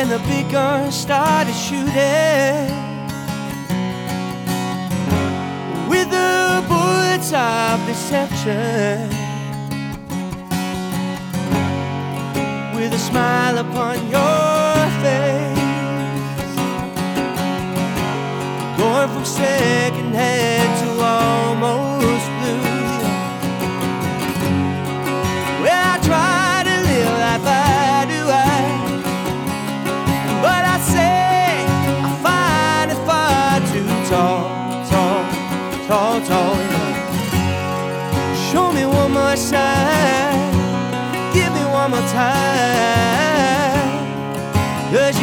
and the big gun started shooting with the bullets of deception. With a smile upon your